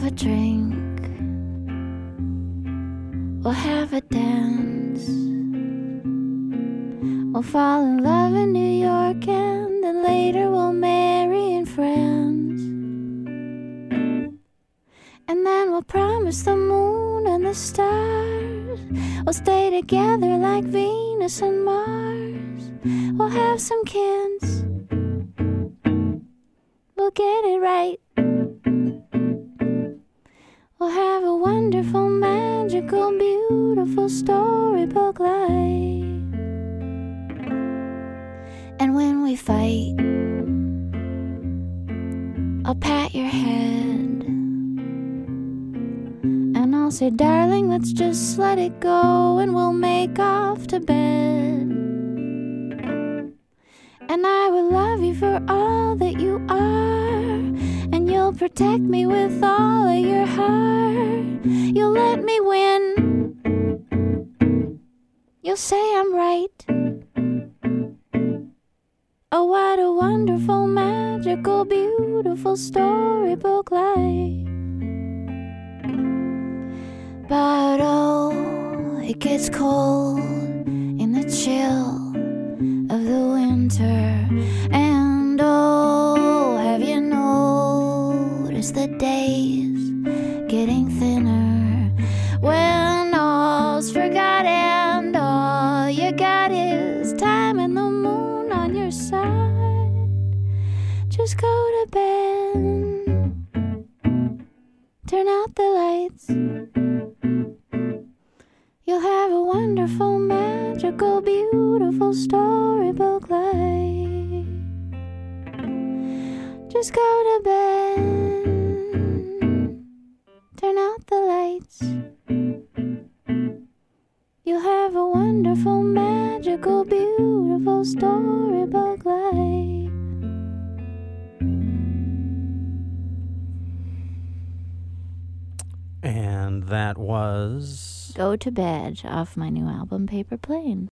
have a drink. We'll have a dance. We'll fall in love in New York, and then later we'll marry in France. And then we'll promise the moon and the stars. We'll stay together like Venus and Mars. We'll have some kids. We'll get it right. We'll have a wonderful, magical, beautiful storybook life. And when we fight, I'll pat your head, and I'll say, darling, let's just let it go, and we'll make off to bed. And I will love you for all that you are, and you'll protect me with all of your heart. You'll let me win. You'll say I'm right. Oh, what a wonderful, magical, beautiful storybook life. But oh, it gets cold in the chill of the winter. And oh, have you noticed the days getting thinner? When all's forgot and all you got is time and the moon on your side. Just go to bed, turn out the lights. You'll have a wonderful, magical, beautiful storybook life. Just go to bed, turn out the lights. You'll have a wonderful, magical, beautiful storybook life. And that was Go to Bed off my new album, Paper Plane.